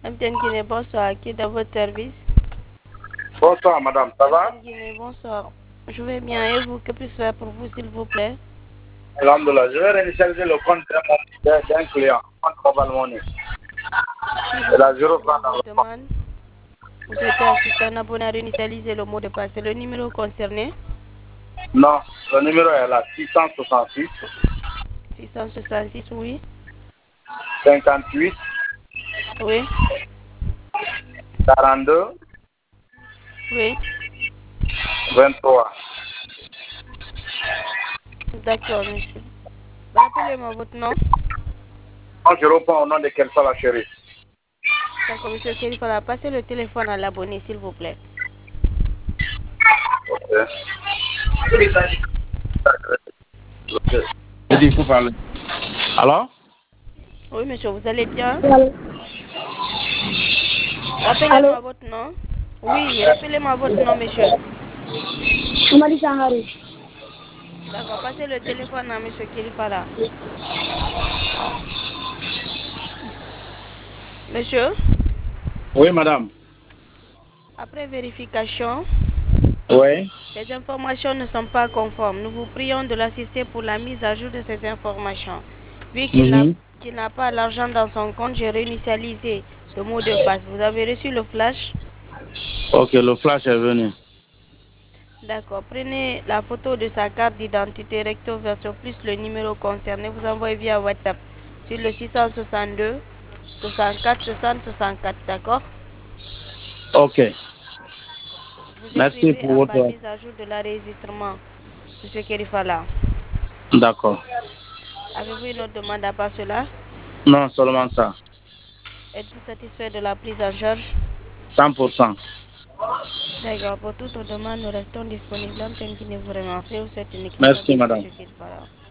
MTN Guinée, bonsoir. Qui est dans votre service? Bonsoir, madame. Ça va? MTN Guinée, bonsoir. Je vais bien. Et vous, que puis-je faire pour vous, s'il vous plaît? Alhamdulillah. Je vais réinitialiser le compte d'un client. Compte mobile money. Si C'est vous la 0 confirmez votre demande, vous souhaitez assister un abonné à réinitialiser le mot de passe. C'est le numéro concerné. Non, le numéro est là. 666 666, oui. 58 Oui. 42 Oui. 23. D'accord, monsieur. Rappelez-moi votre nom. Quand je réponds au nom de Kelsa la chérie. D'accord, monsieur Kelifala, passez le téléphone à l'abonné, s'il vous plaît. Il faut parler. Alors? Oui, monsieur, vous allez bien? Allô? Allô? Rappelez-moi votre nom. Oui, rappelez-moi votre nom, monsieur. Amadi Sangare. D'accord, passez le téléphone à monsieur Kelifala. Monsieur, Oui, madame. après vérification, Oui. ces informations ne sont pas conformes. Nous vous prions de l'assister pour la mise à jour de ces informations. Vu qu'il n'a pas l'argent dans son compte, j'ai réinitialisé le mot de passe. Vous avez reçu le flash? Ok, le flash est venu. D'accord. Prenez la photo de sa carte d'identité recto verso plus le numéro concerné. Vous envoyez via WhatsApp sur le 662 64 60 64. D'accord? Ok. Vous Merci écrivez pour en bas votre... mise à jour de l'enregistrement. Monsieur Kerifala. D'accord. Avez-vous une autre demande à part cela? Non, seulement ça. Êtes-vous satisfait de la prise en charge? 100%. D'accord. Pour toute demande, nous restons disponibles. En tant qu'il ne vous remercie, vous souhaite une excellente Merci, journée, madame. monsieur Kerifala.